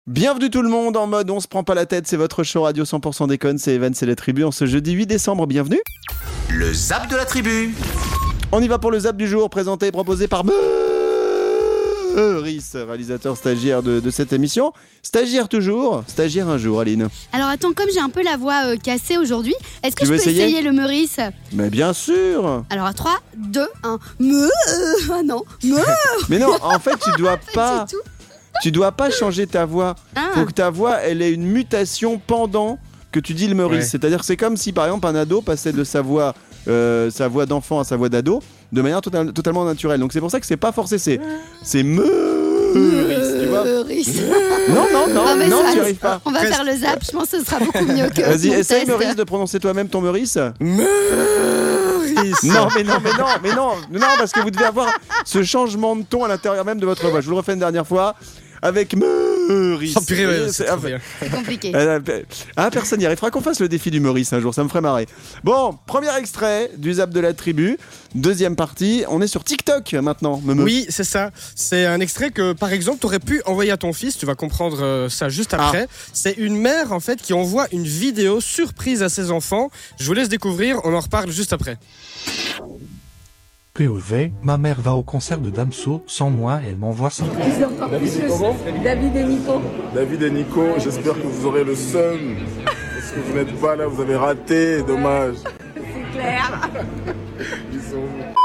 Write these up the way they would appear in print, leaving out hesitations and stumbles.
Bienvenue tout le monde en mode on se prend pas la tête, c'est votre show radio 100% déconne, c'est Evan, c'est la tribu en ce jeudi 8 décembre, bienvenue. Le zap de la tribu. On y va pour le zap du jour, présenté et proposé par Maurice, réalisateur stagiaire de cette émission. Stagiaire toujours, stagiaire un jour, Aline. Alors attends, comme j'ai un peu la voix cassée aujourd'hui, est-ce que Tu je veux peux essayer essayer le Meurice? Mais bien sûr. Alors à 3, 2, 1, ah non, Mais non, en fait tu dois pas... du tout. Tu dois pas changer ta voix. Faut que ta voix, elle ait une mutation pendant que tu dis le Meurice. Ouais. C'est-à-dire que c'est comme si par exemple un ado passait de sa voix d'enfant à sa voix d'ado de manière totalement naturelle. Donc c'est pour ça que c'est pas forcé, c'est Meurice, tu vois. Meurice. Non, mais tu ça, n'y arrives pas. On va faire le zap, je pense que ce sera beaucoup mieux que Vas-y, mon essaye test. Meurice de prononcer toi-même ton Meurice. Meurice. Non, parce que vous devez avoir ce changement de ton à l'intérieur même de votre voix. Je vous le refais une dernière fois. Avec Meurice. Oh purée, ouais, c'est trop bien. C'est compliqué. Personne n'y arrive. Faudra qu'on fasse le défi du Meurice un jour, ça me ferait marrer. Bon, premier extrait du zap de la tribu. Deuxième partie, on est sur TikTok maintenant. Oui, c'est ça. C'est un extrait que, par exemple, tu aurais pu envoyer à ton fils. Tu vas comprendre ça juste après. C'est une mère, en fait, qui envoie une vidéo surprise à ses enfants. Je vous laisse découvrir. On en reparle juste après. POV, ma mère va au concert de Damso, sans moi, elle m'envoie ça. David et Nico. David et Nico, j'espère que vous aurez le seum. Parce que vous n'êtes pas là, vous avez raté, dommage. C'est clair. Ils sont...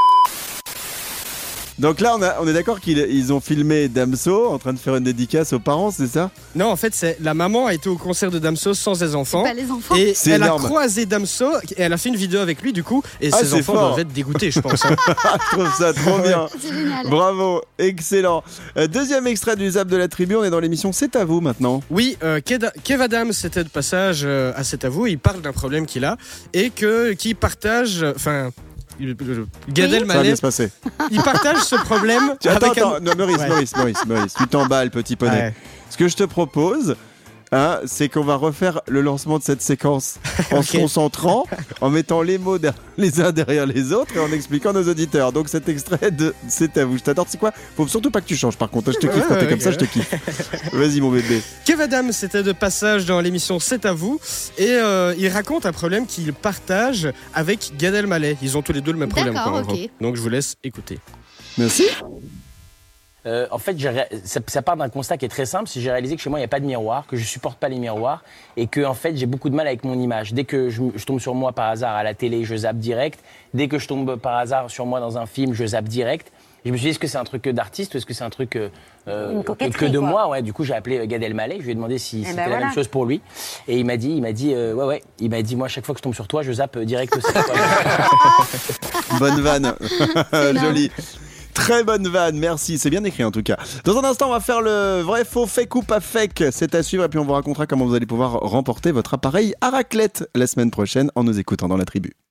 Donc là, on est d'accord qu'ils ont filmé Damso en train de faire une dédicace aux parents, c'est ça? Non, en fait, c'est la maman a été au concert de Damso sans ses enfants. Pas les enfants. Et C'est elle énorme. a croisé Damso et elle a fait une vidéo avec lui, du coup. Et Ah, ses c'est enfants fort. doivent être dégoûtés, je pense. hein. Je trouve ça trop bien. C'est génial. Bravo, excellent. Deuxième extrait du zap de la tribu, on est dans l'émission C'est à vous maintenant. Oui, Kev Adams était de passage à C'est à vous. Il parle d'un problème qu'il a et qui partage. Enfin. Gad Oui. Ça va Elmaleh, bien se passer. il partage ce problème. Attends, avec non, Maurice, Ouais. Maurice, tu t'emballes, petit poney. Ouais. Ce que je te propose, c'est qu'on va refaire le lancement de cette séquence en se Ok. concentrant, en mettant les mots les uns derrière les autres et en expliquant à nos auditeurs. Donc cet extrait de C'est à vous. Je t'adore, c'est quoi? Faut surtout pas que tu changes par contre. Je te kiffe quand t'es Ouais, comme ça, ok. je te kiffe. Vas-y mon bébé. Kev Adams était de passage dans l'émission C'est à vous et il raconte un problème qu'il partage avec Gad Elmaleh. Ils ont tous les deux le même problème. D'accord, quoi, en gros. ok. Donc je vous laisse écouter. Merci. En fait, ça part d'un constat qui est très simple. C'est que j'ai réalisé que chez moi, il n'y a pas de miroir, que je supporte pas les miroirs et que en fait, j'ai beaucoup de mal avec mon image. Dès que je tombe sur moi par hasard à la télé, je zappe direct. Dès que je tombe par hasard sur moi dans un film, je zappe direct. Et je me suis dit, est-ce que c'est un truc d'artiste ou est-ce que c'est un truc coquetterie, que de quoi. moi? Ouais, du coup, j'ai appelé Gad Elmaleh. Je lui ai demandé si c'était la voilà. même chose pour lui. Et il m'a dit, ouais. Il m'a dit, moi, à chaque fois que je tombe sur toi, je zappe direct aussi. Bonne vanne. énorme. Jolie. Très bonne vanne, merci, c'est bien écrit en tout cas. Dans un instant, on va faire le vrai faux fake ou pas fake. C'est à suivre et puis on vous racontera comment vous allez pouvoir remporter votre appareil à raclette la semaine prochaine en nous écoutant dans la tribu.